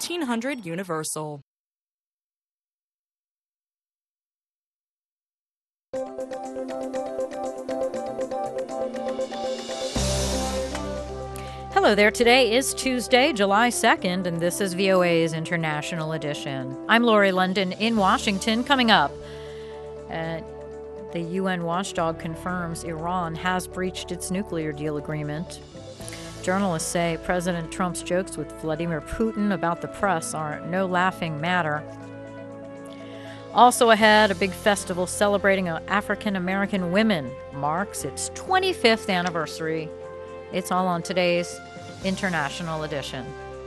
1400 Universal. Hello there. Today is Tuesday, July 2nd, and this is VOA's International Edition. I'm Lori London in Washington. Coming up, the UN watchdog confirms Iran has breached its nuclear deal agreement. Journalists say President Trump's jokes with Vladimir Putin about the press are no laughing matter. Also ahead, a big festival celebrating African American women marks its 25th anniversary. It's all on today's International Edition.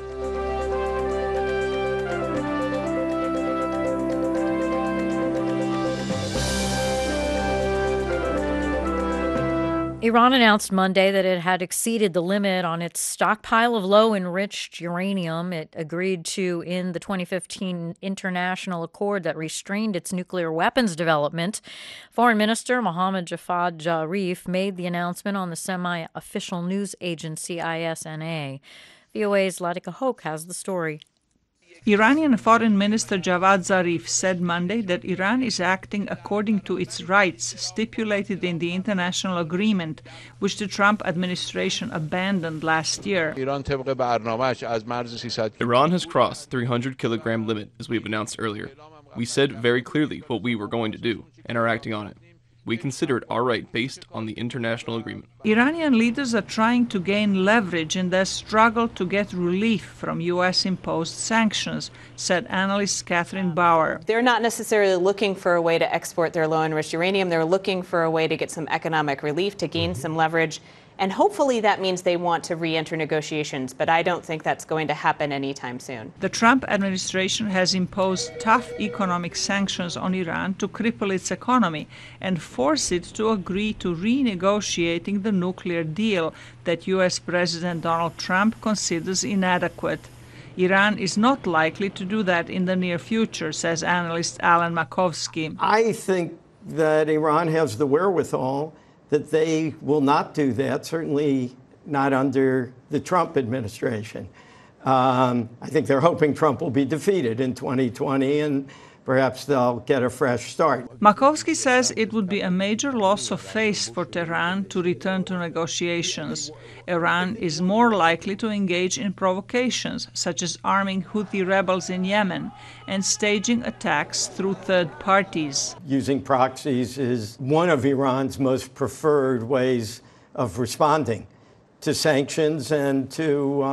Iran announced Monday that it had exceeded the limit on its stockpile of low-enriched uranium it agreed to in the 2015 international accord that restrained its nuclear weapons development. Foreign Minister Mohammad Javad Zarif made the announcement on the semi-official news agency ISNA. VOA's Latika Hoke has the story. Iranian Foreign Minister Javad Zarif said Monday that Iran is acting according to its rights stipulated in the international agreement, which the Trump administration abandoned last year. Iran has crossed 300-kilogram limit, as we've announced earlier. We said very clearly what we were going to do, and are acting on it. We consider it our right based on the international agreement. Iranian leaders are trying to gain leverage in their struggle to get relief from U.S.-imposed sanctions, said analyst Catherine Bauer. They're not necessarily looking for a way to export their low-enriched uranium. They're looking for a way to get some economic relief, to gain some leverage. And hopefully that means they want to re-enter negotiations, but I don't think that's going to happen anytime soon. The Trump administration has imposed tough economic sanctions on Iran to cripple its economy and force it to agree to renegotiating the nuclear deal that U.S. President Donald Trump considers inadequate. Iran is not likely to do that in the near future, says analyst Alan Makovsky. I think that Iran has the wherewithal that they will not do that, certainly not under the Trump administration. I think they're hoping Trump will be defeated in 2020 and perhaps they'll get a fresh start. Makovsky says it would be a major loss of face for Tehran to return to negotiations. Iran is more likely to engage in provocations, such as arming Houthi rebels in Yemen and staging attacks through third parties. Using proxies is one of Iran's most preferred ways of responding to sanctions and to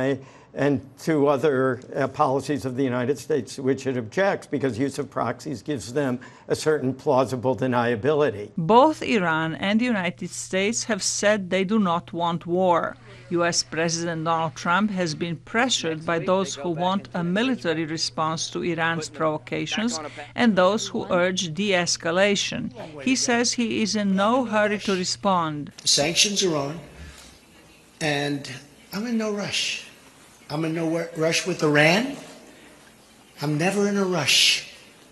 other policies of the United States, which it objects because use of proxies gives them a certain plausible deniability. Both Iran and the United States have said they do not want war. U.S. President Donald Trump has been pressured by those who want a military response to Iran's provocations and those who urge de-escalation. He says he is in no hurry to respond. The sanctions are on, and I'm in no rush. I'm in no rush with Iran. I'm never in a rush.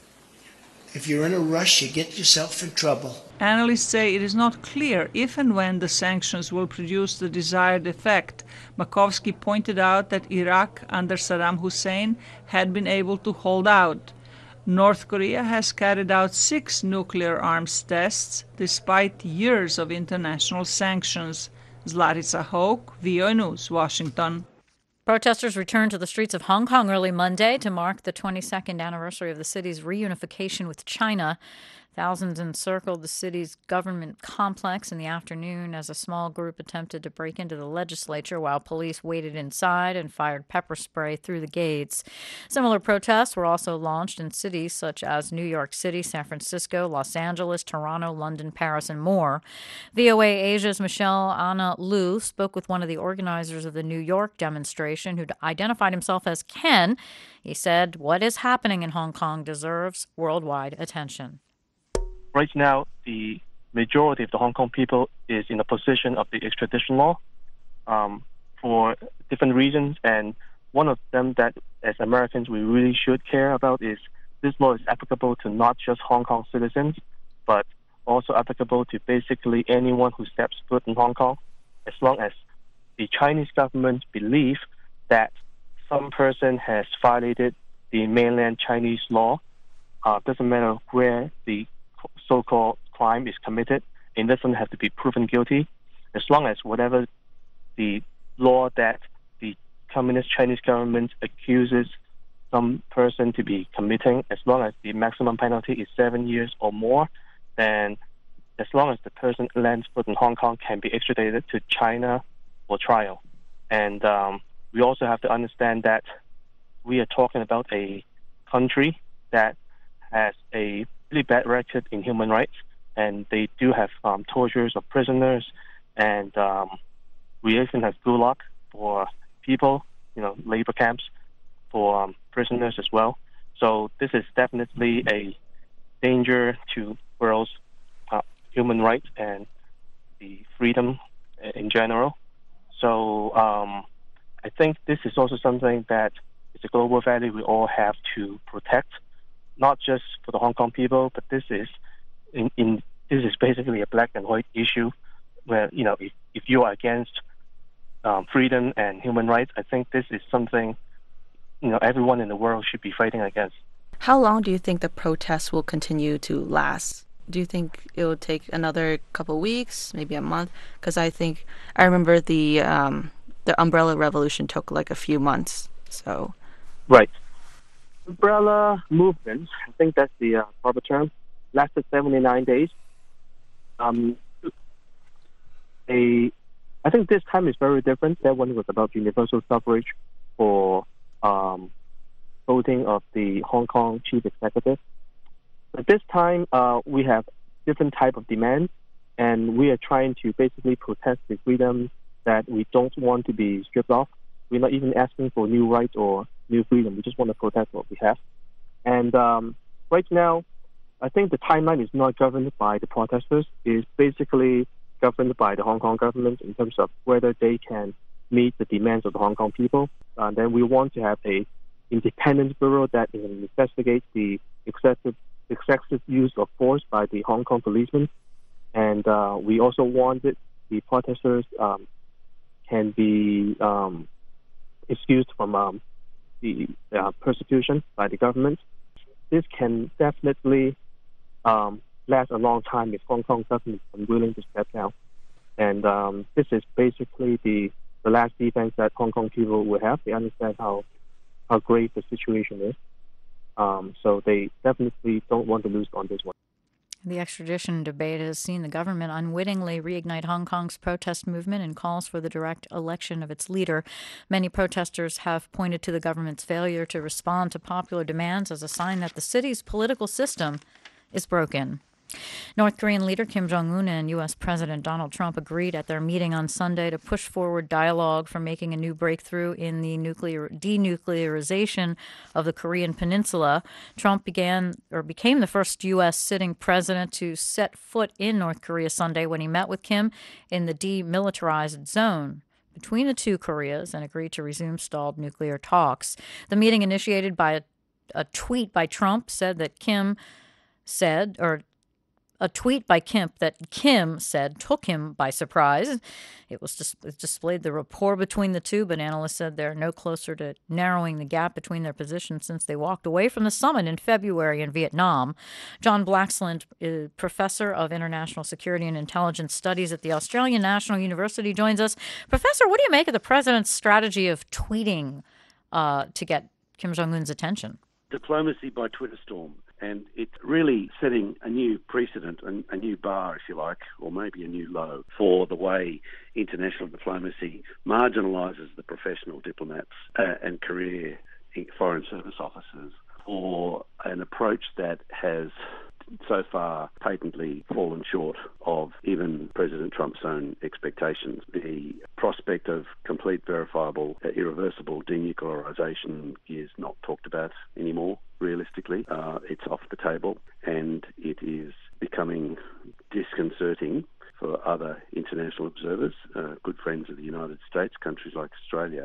If you're in a rush, you get yourself in trouble. Analysts say it is not clear if and when the sanctions will produce the desired effect. Makovsky pointed out that Iraq under Saddam Hussein had been able to hold out. North Korea has carried out 6 nuclear arms tests despite years of international sanctions. Zlatica Hoke, VOA News, Washington. Protesters returned to the streets of Hong Kong early Monday to mark the 22nd anniversary of the city's reunification with China. Thousands encircled the city's government complex in the afternoon as a small group attempted to break into the legislature while police waited inside and fired pepper spray through the gates. Similar protests were also launched in cities such as New York City, San Francisco, Los Angeles, Toronto, London, Paris, and more. VOA Asia's Michelle Anna Liu spoke with one of the organizers of the New York demonstration who identified himself as Ken. He said what is happening in Hong Kong deserves worldwide attention. Right now, the majority of the Hong Kong people is in a position of the extradition law for different reasons. And one of them that, as Americans, we really should care about is this law is applicable to not just Hong Kong citizens, but also applicable to basically anyone who steps foot in Hong Kong, as long as the Chinese government believes that some person has violated the mainland Chinese law, doesn't matter where the so-called crime is committed, it doesn't have to be proven guilty, as long as whatever the law that the Communist Chinese government accuses some person to be committing, as long as the maximum penalty is 7 years or more, then as long as the person lands foot in Hong Kong, can be extradited to China for trial. And we also have to understand that we are talking about a country that has a really bad record in human rights, and they do have tortures of prisoners, and we even have gulag for people, labor camps for prisoners as well. So this is definitely a danger to world's human rights and the freedom in general. So I think this is also something that is a global value we all have to protect, not just for the Hong Kong people, but this is this is basically a black and white issue where, if you are against freedom and human rights, I think this is something, everyone in the world should be fighting against. How long do you think the protests will continue to last? Do you think it will take another couple weeks, maybe a month? Because I remember the Umbrella Revolution took like a few months. So, right. Umbrella movement, I think that's the proper term, lasted 79 days. I think this time is very different. That one was about universal suffrage for voting of the Hong Kong chief executive. But this time, we have different type of demands, and we are trying to basically protest the freedom that we don't want to be stripped off. We're not even asking for new rights or new freedom. We just want to protect what we have. And right now, I think the timeline is not governed by the protesters. It's basically governed by the Hong Kong government in terms of whether they can meet the demands of the Hong Kong people. And then we want to have a independent bureau that can investigate the excessive use of force by the Hong Kong policemen. And we also wanted the protesters can be excused from the persecution by the government. This can definitely last a long time if Hong Kong government is unwilling to step down. And this is basically the last defense that Hong Kong people will have. They understand how grave the situation is. So they definitely don't want to lose on this one. The extradition debate has seen the government unwittingly reignite Hong Kong's protest movement and calls for the direct election of its leader. Many protesters have pointed to the government's failure to respond to popular demands as a sign that the city's political system is broken. North Korean leader Kim Jong-un and U.S. President Donald Trump agreed at their meeting on Sunday to push forward dialogue for making a new breakthrough in the denuclearization of the Korean Peninsula. Trump became the first U.S. sitting president to set foot in North Korea Sunday when he met with Kim in the demilitarized zone between the two Koreas and agreed to resume stalled nuclear talks. The meeting, initiated by a tweet by Trump, said that a tweet by Kim said took him by surprise. It displayed the rapport between the two, but analysts said they're no closer to narrowing the gap between their positions since they walked away from the summit in February in Vietnam. John Blaxland, professor of international security and intelligence studies at the Australian National University, joins us. Professor, what do you make of the president's strategy of tweeting to get Kim Jong-un's attention? Diplomacy by Twitter storm. And it's really setting a new precedent, a new bar, if you like, or maybe a new low for the way international diplomacy marginalises the professional diplomats and career foreign service officers, for an approach that has so far patently fallen short of even President Trump's own expectations. The prospect of complete, verifiable, irreversible denuclearization is not talked about anymore, realistically. It's off the table, and it is becoming disconcerting for other international observers, good friends of the United States, countries like Australia,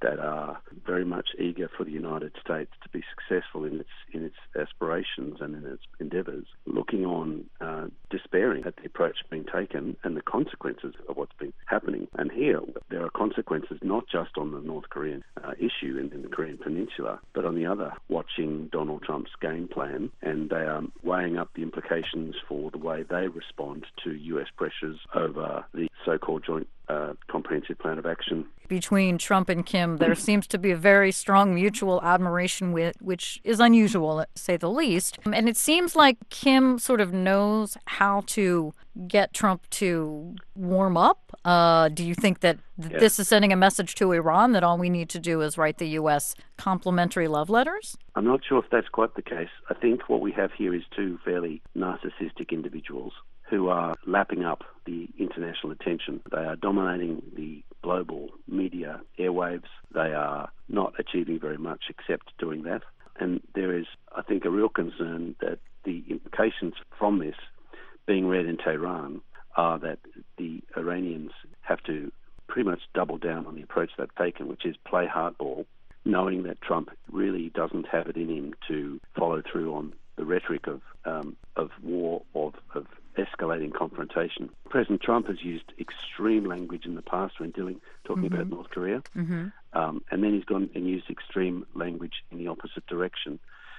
that are very much eager for the United States to be successful in its aspirations and in its endeavours, looking on, despairing at the approach being taken and the consequences of what's been happening. And here, there are consequences not just on the North Korean issue in the Korean Peninsula, but on the other, watching Donald Trump's game plan, and they are weighing up the implications for the way they respond to US pressures over the so-called Joint Comprehensive Plan of Action. Between Trump and Kim, there seems to be a very strong mutual admiration, which is unusual, to say the least. And it seems like Kim sort of knows how to get Trump to warm up. Do you think that this is sending a message to Iran that all we need to do is write the U.S. complimentary love letters? I'm not sure if that's quite the case. I think what we have here is two fairly narcissistic individuals who are lapping up the international attention. They are dominating the global media airwaves. They are not achieving very much except doing that. And there is, I think, a real concern that the implications from this being read in Tehran are that the Iranians have to pretty much double down on the approach they've taken, which is play hardball, knowing that Trump really doesn't have it in him to follow through on the rhetoric of war, of escalating confrontation. President Trump has used extreme language in the past when talking about North Korea, and then he's gone and used extreme language in the opposite direction.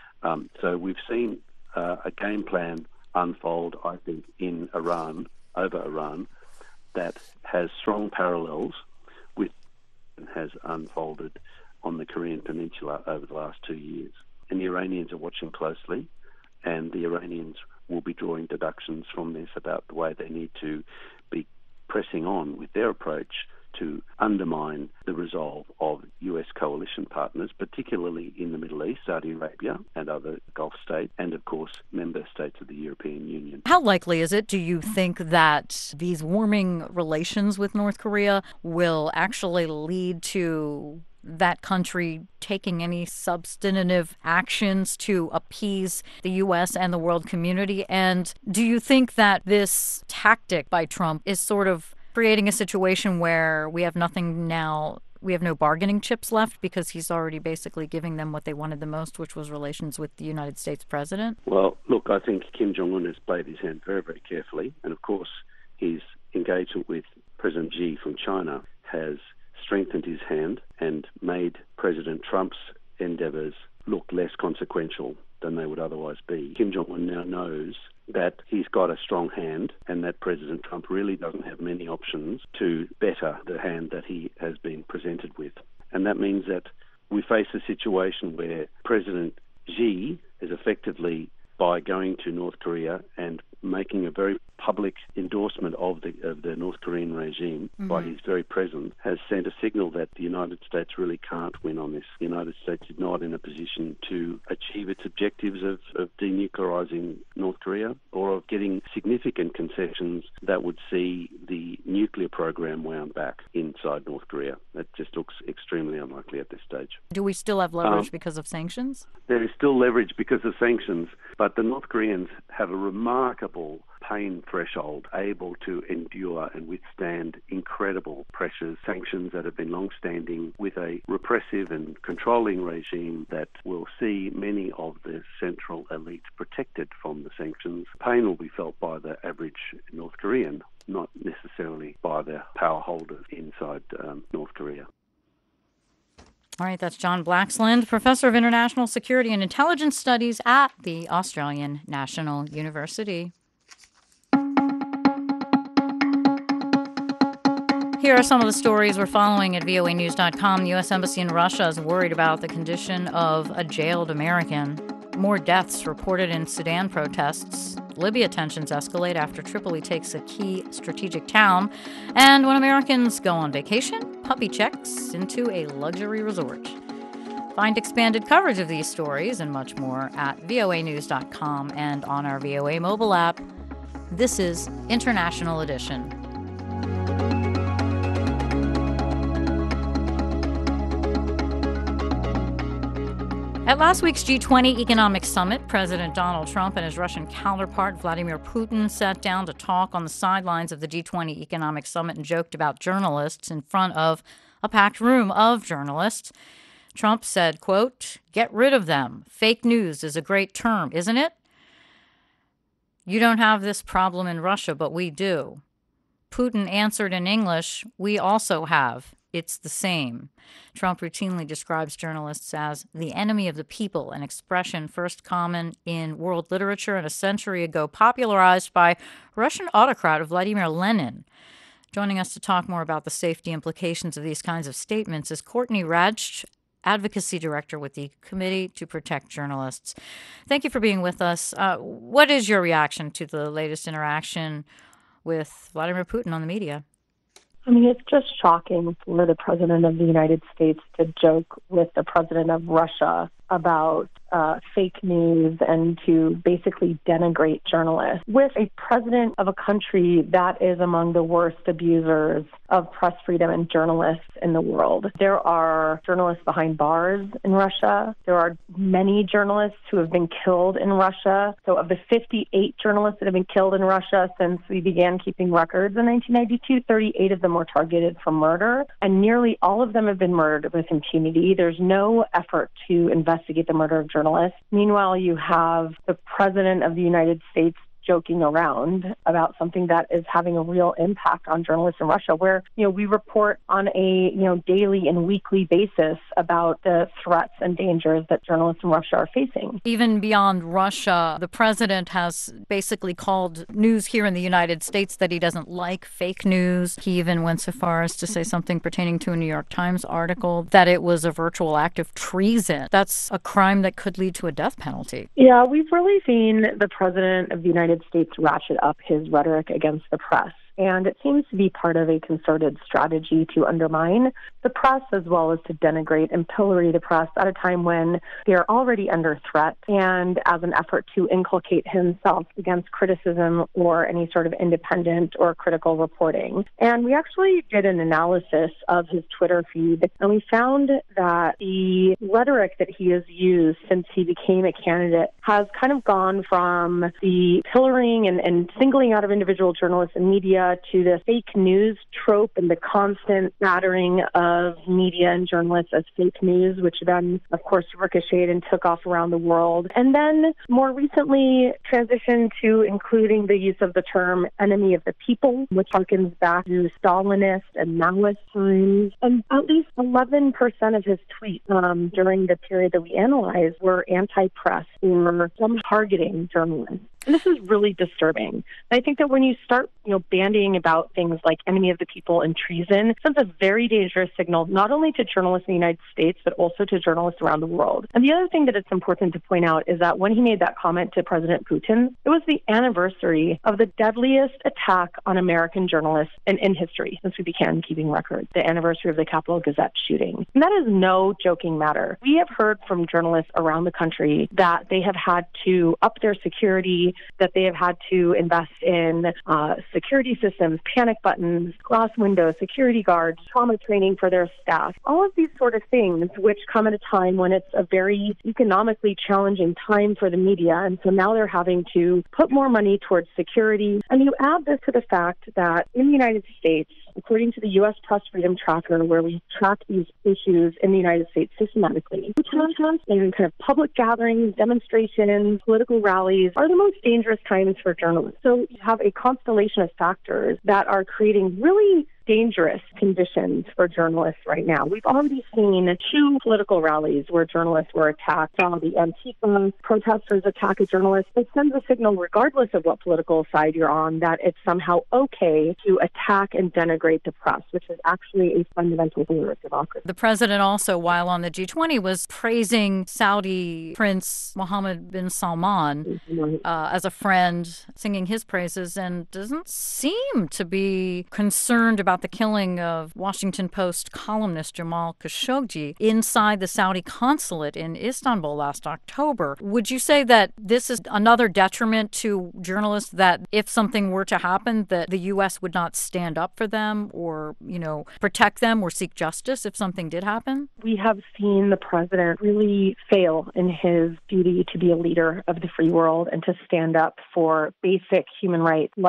So we've seen a game plan unfold, I think, in Iran, over Iran, that has strong parallels with and has unfolded on the Korean Peninsula over the last 2 years. And the Iranians are watching closely, and the Iranians will be drawing deductions from this about the way they need to be pressing on with their approach to undermine the resolve of US coalition partners, particularly in the Middle East, Saudi Arabia and other Gulf states, and of course member states of the European Union. How likely is it, do you think, that these warming relations with North Korea will actually lead to that country taking any substantive actions to appease the U.S. and the world community? And do you think that this tactic by Trump is sort of creating a situation where we have nothing now, we have no bargaining chips left because he's already basically giving them what they wanted the most, which was relations with the United States president? Well, look, I think Kim Jong-un has played his hand very, very carefully. And of course, his engagement with President Xi from China has strengthened his hand and made President Trump's endeavours look less consequential than they would otherwise be. Kim Jong-un now knows that he's got a strong hand and that President Trump really doesn't have many options to better the hand that he has been presented with. And that means that we face a situation where President Xi is effectively, by going to North Korea and making a very public endorsement of the North Korean regime by his very presence, has sent a signal that the United States really can't win on this. The United States is not in a position to achieve its objectives of denuclearizing North Korea or of getting significant concessions that would see the nuclear program wound back inside North Korea. That just looks extremely unlikely at this stage. Do we still have leverage because of sanctions? There is still leverage because of sanctions, but the North Koreans have a remarkable pain threshold, able to endure and withstand incredible pressures, sanctions that have been long-standing with a repressive and controlling regime that will see many of the central elite protected from the sanctions. Pain will be felt by the average North Korean, not necessarily by the power holders inside North Korea. All right, that's John Blaxland, Professor of International Security and Intelligence Studies at the Australian National University. Here are some of the stories we're following at voanews.com. The U.S. Embassy in Russia is worried about the condition of a jailed American. More deaths reported in Sudan protests. Libya tensions escalate after Tripoli takes a key strategic town. And when Americans go on vacation, puppy checks into a luxury resort. Find expanded coverage of these stories and much more at voanews.com and on our VOA mobile app. This is International Edition. At last week's G20 Economic Summit, President Donald Trump and his Russian counterpart Vladimir Putin sat down to talk on the sidelines of the G20 Economic Summit and joked about journalists in front of a packed room of journalists. Trump said, quote, "Get rid of them. Fake news is a great term, isn't it? You don't have this problem in Russia, but we do." Putin answered in English, "We also have. It's the same." Trump routinely describes journalists as the enemy of the people, an expression first common in world literature and a century ago popularized by Russian autocrat Vladimir Lenin. Joining us to talk more about the safety implications of these kinds of statements is Courtney Radsch, Advocacy Director with the Committee to Protect Journalists. Thank you for being with us. What is your reaction to the latest interaction with Vladimir Putin on the media? I mean, it's just shocking for the President of the United States to joke with the President of Russia about fake news and to basically denigrate journalists. With a president of a country that is among the worst abusers of press freedom and journalists in the world. There are journalists behind bars in Russia. There are many journalists who have been killed in Russia. So of the 58 journalists that have been killed in Russia since we began keeping records in 1992, 38 of them were targeted for murder, and nearly all of them have been murdered with impunity. There's no effort to investigate the murder of journalists. Meanwhile, you have the President of the United States joking around about something that is having a real impact on journalists in Russia, where, we report on a, daily and weekly basis about the threats and dangers that journalists in Russia are facing. Even beyond Russia, the president has basically called news here in the United States that he doesn't like fake news. He even went so far as to say something pertaining to a New York Times article that it was a virtual act of treason. That's a crime that could lead to a death penalty. Yeah, we've really seen the President of the United States ratchet up his rhetoric against the press. And it seems to be part of a concerted strategy to undermine the press as well as to denigrate and pillory the press at a time when they're already under threat, and as an effort to inculcate himself against criticism or any sort of independent or critical reporting. And we actually did an analysis of his Twitter feed, and we found that the rhetoric that he has used since he became a candidate has kind of gone from the pillorying and singling out of individual journalists and media to the fake news trope and the constant battering of media and journalists as fake news, which then, of course, ricocheted and took off around the world. And then more recently transitioned to including the use of the term enemy of the people, which harkens back to Stalinist and Maoist times. And at least 11% of his tweets during the period that we analyzed were anti-press or some targeting journalists. And this is really disturbing. And I think that when you start, bandying about things like enemy of the people and treason, it sends a very dangerous signal, not only to journalists in the United States, but also to journalists around the world. And the other thing that it's important to point out is that when he made that comment to President Putin, it was the anniversary of the deadliest attack on American journalists in history since we began keeping records, the anniversary of the Capitol Gazette shooting. And that is no joking matter. We have heard from journalists around the country that they have had to up their security, that they have had to invest in security systems, panic buttons, glass windows, security guards, trauma training for their staff. All of these sort of things, which come at a time when it's a very economically challenging time for the media. And so now they're having to put more money towards security. And you add this to the fact that in the United States, according to the U.S. Press Freedom Tracker, where we track these issues in the United States systematically, protests and kind of public gatherings, demonstrations, political rallies are the most dangerous times for journalists. So you have a constellation of factors that are creating really dangerous conditions for journalists right now. We've already seen 2 political rallies where journalists were attacked. The Antifa protesters attack a journalist. It sends a signal, regardless of what political side you're on, that it's somehow okay to attack and denigrate the press, which is actually a fundamental pillar of democracy. The president also, while on the G20, was praising Saudi Prince Mohammed bin Salman as a friend, singing his praises, and doesn't seem to be concerned about the killing of Washington Post columnist Jamal Khashoggi inside the Saudi consulate in Istanbul last October. Would you say that this is another detriment to journalists, that if something were to happen, that the U.S. would not stand up for them or, protect them or seek justice if something did happen? We have seen the president really fail in his duty to be a leader of the free world and to stand up for basic human rights like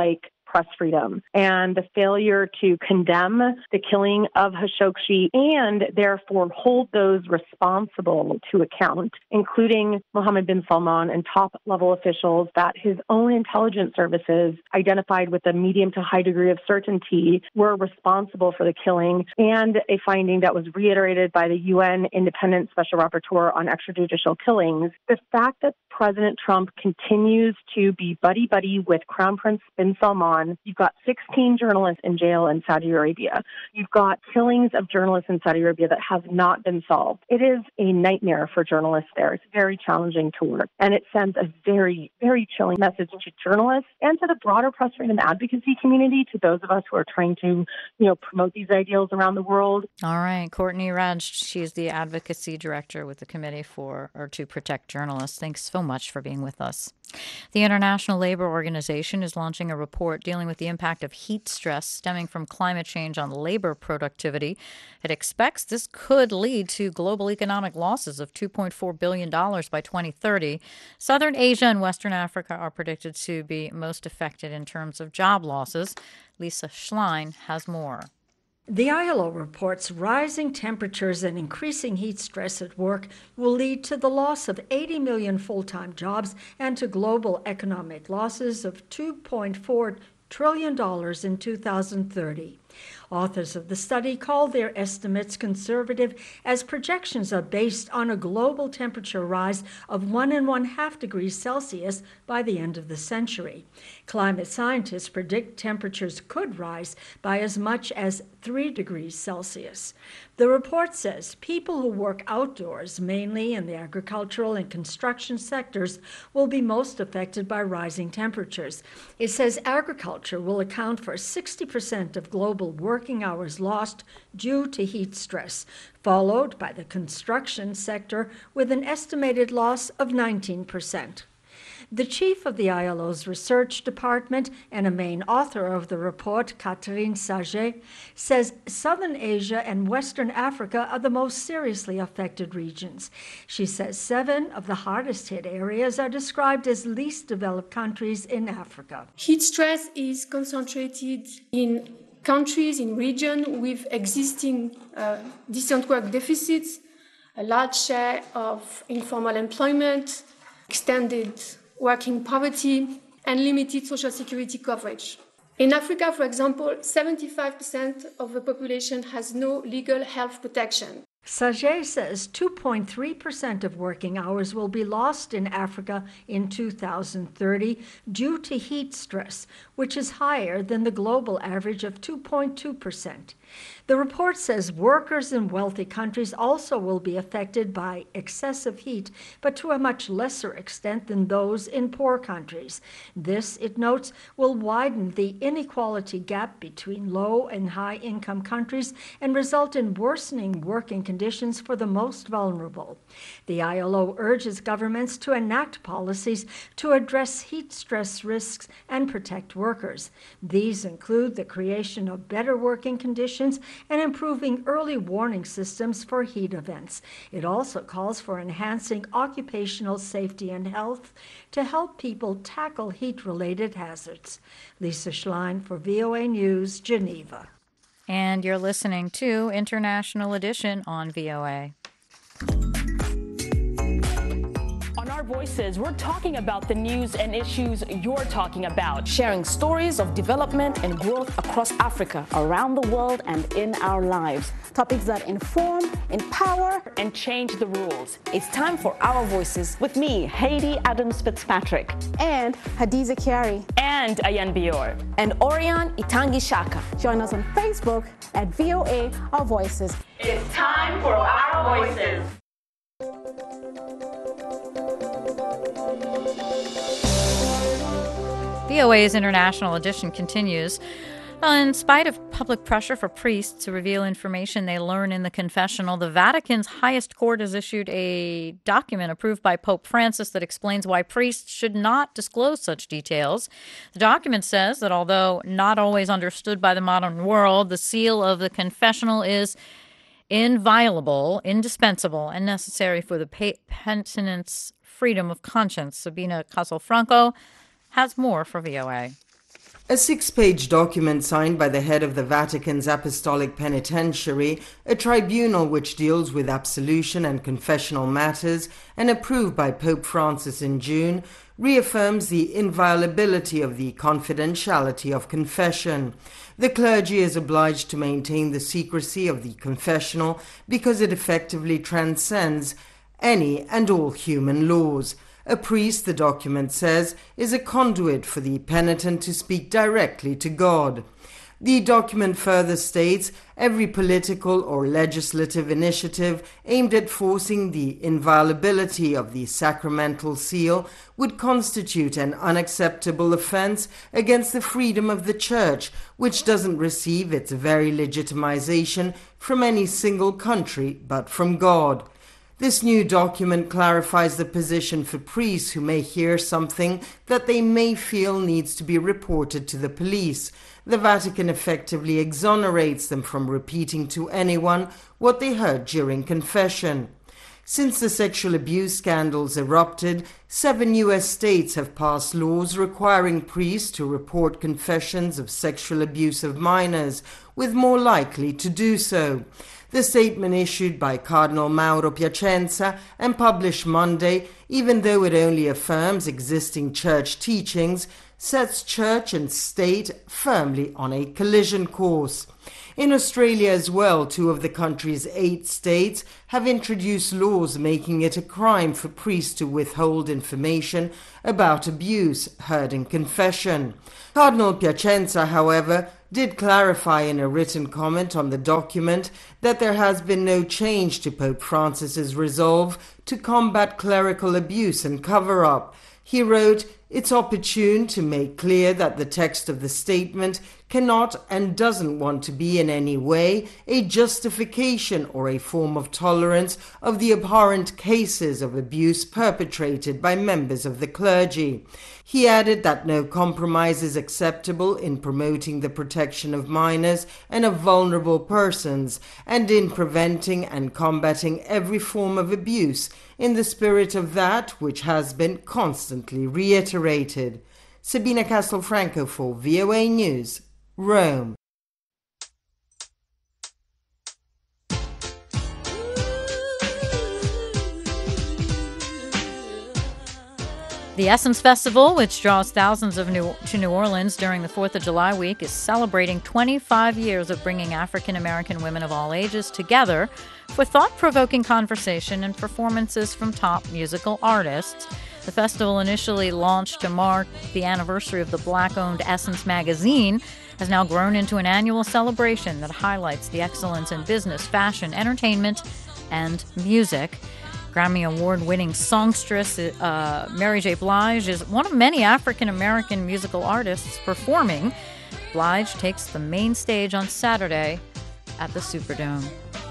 press freedom. And the failure to condemn the killing of Khashoggi and therefore hold those responsible to account, including Mohammed bin Salman and top-level officials that his own intelligence services identified with a medium to high degree of certainty were responsible for the killing, and a finding that was reiterated by the UN Independent Special Rapporteur on Extrajudicial Killings. The fact that President Trump continues to be buddy-buddy with Crown Prince bin Salman. You've got 16 journalists in jail in Saudi Arabia. You've got killings of journalists in Saudi Arabia that have not been solved. It is a nightmare for journalists there. It's very challenging to work. And it sends a very, very chilling message to journalists and to the broader press freedom advocacy community, to those of us who are trying to, promote these ideals around the world. All right. Courtney Radsch, she's the advocacy director with the Committee to Protect Journalists. Thanks so much for being with us. The International Labor Organization is launching a report dealing with the impact of heat stress stemming from climate change on labor productivity. It expects this could lead to global economic losses of $2.4 billion by 2030. Southern Asia and Western Africa are predicted to be most affected in terms of job losses. Lisa Schlein has more. The ILO reports rising temperatures and increasing heat stress at work will lead to the loss of 80 million full-time jobs and to global economic losses of $2.4 trillion in 2030. Authors of the study call their estimates conservative, as projections are based on a global temperature rise of 1.5 degrees Celsius by the end of the century. Climate scientists predict temperatures could rise by as much as 3 degrees Celsius. The report says people who work outdoors, mainly in the agricultural and construction sectors, will be most affected by rising temperatures. It says agriculture will account for 60% of global working hours lost due to heat stress, followed by the construction sector with an estimated loss of 19%. The chief of the ILO's research department and a main author of the report, Catherine Saget, says Southern Asia and Western Africa are the most seriously affected regions. She says 7 of the hardest hit areas are described as least developed countries in Africa. Heat stress is concentrated in countries in region with existing decent work deficits, a large share of informal employment, extended working poverty, and limited social security coverage. In Africa, for example, 75% of the population has no legal health protection. Saget says 2.3% of working hours will be lost in Africa in 2030 due to heat stress, which is higher than the global average of 2.2%. The report says workers in wealthy countries also will be affected by excessive heat, but to a much lesser extent than those in poor countries. This, it notes, will widen the inequality gap between low and high income countries and result in worsening working conditions for the most vulnerable. The ILO urges governments to enact policies to address heat stress risks and protect workers. These include the creation of better working conditions and improving early warning systems for heat events. It also calls for enhancing occupational safety and health to help people tackle heat-related hazards. Lisa Schlein for VOA News, Geneva. And you're listening to International Edition on VOA. On Our Voices, we're talking about the news and issues you're talking about, sharing stories of development and growth across Africa, around the world, and in our lives. Topics that inform, empower, and change the rules. It's time for Our Voices with me, Haiti Adams Fitzpatrick, and Hadiza Kiari, and Ayan Bior, and Orion Itangi Shaka. Join us on Facebook at VOA Our Voices. It's time for Our Voices. VOA's International Edition continues. In spite of public pressure for priests to reveal information they learn in the confessional, the Vatican's highest court has issued a document approved by Pope Francis that explains why priests should not disclose such details. The document says that although not always understood by the modern world, the seal of the confessional is inviolable, indispensable, and necessary for the penitent's freedom of conscience. Sabina Castelfranco has more for VOA. A 6-page document signed by the head of the Vatican's Apostolic Penitentiary, a tribunal which deals with absolution and confessional matters, and approved by Pope Francis in June, reaffirms the inviolability of the confidentiality of confession. The clergy is obliged to maintain the secrecy of the confessional because it effectively transcends any and all human laws. A priest, the document says, is a conduit for the penitent to speak directly to God. The document further states every political or legislative initiative aimed at forcing the inviolability of the sacramental seal would constitute an unacceptable offense against the freedom of the Church, which doesn't receive its very legitimization from any single country but from God. This new document clarifies the position for priests who may hear something that they may feel needs to be reported to the police. The Vatican effectively exonerates them from repeating to anyone what they heard during confession. Since the sexual abuse scandals erupted, 7 U.S. states have passed laws requiring priests to report confessions of sexual abuse of minors, with more likely to do so. The statement issued by Cardinal Mauro Piacenza and published Monday, even though it only affirms existing church teachings, sets church and state firmly on a collision course. In Australia as well, 2 of the country's 8 states have introduced laws making it a crime for priests to withhold information about abuse heard in confession. Cardinal Piacenza, however, did clarify in a written comment on the document that there has been no change to Pope Francis's resolve to combat clerical abuse and cover-up. He wrote, "It's opportune to make clear that the text of the statement cannot and doesn't want to be in any way a justification or a form of tolerance of the abhorrent cases of abuse perpetrated by members of the clergy." He added that no compromise is acceptable in promoting the protection of minors and of vulnerable persons, and in preventing and combating every form of abuse in the spirit of that which has been constantly reiterated. Sabina Castelfranco for VOA News, Rome. The Essence Festival, which draws thousands to New Orleans during the 4th of July week, is celebrating 25 years of bringing African American women of all ages together for thought-provoking conversation and performances from top musical artists. The festival, initially launched to mark the anniversary of the Black-owned Essence magazine, has now grown into an annual celebration that highlights the excellence in business, fashion, entertainment, and music. Grammy Award-winning songstress Mary J. Blige is one of many African-American musical artists performing. Blige takes the main stage on Saturday at the Superdome.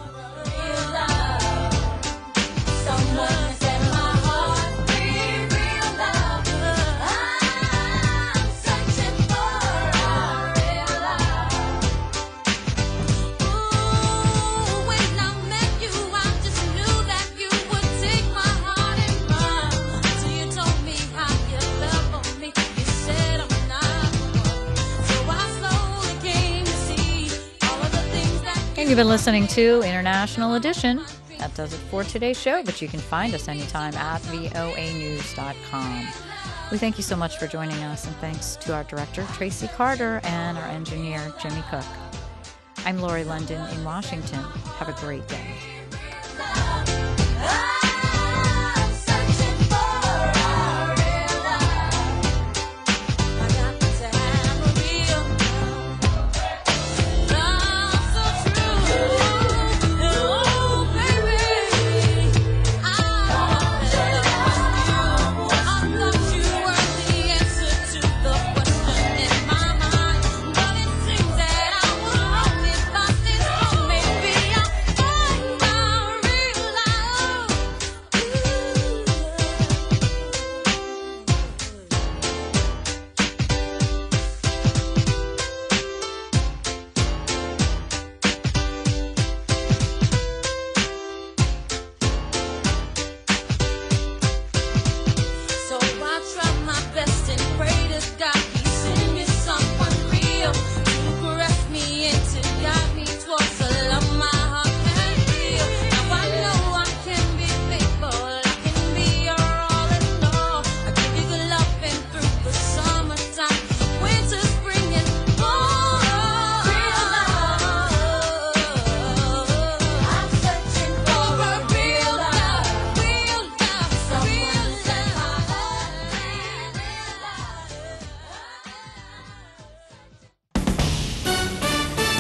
You've been listening to International Edition. That does it for today's show, but you can find us anytime at voanews.com. We thank you so much for joining us, and thanks to our director, Tracy Carter, and our engineer, Jimmy Cook. I'm Lori London in Washington. Have a great day.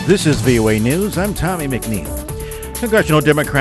This is VOA News. I'm Tommy McNeil. Congressional Democrats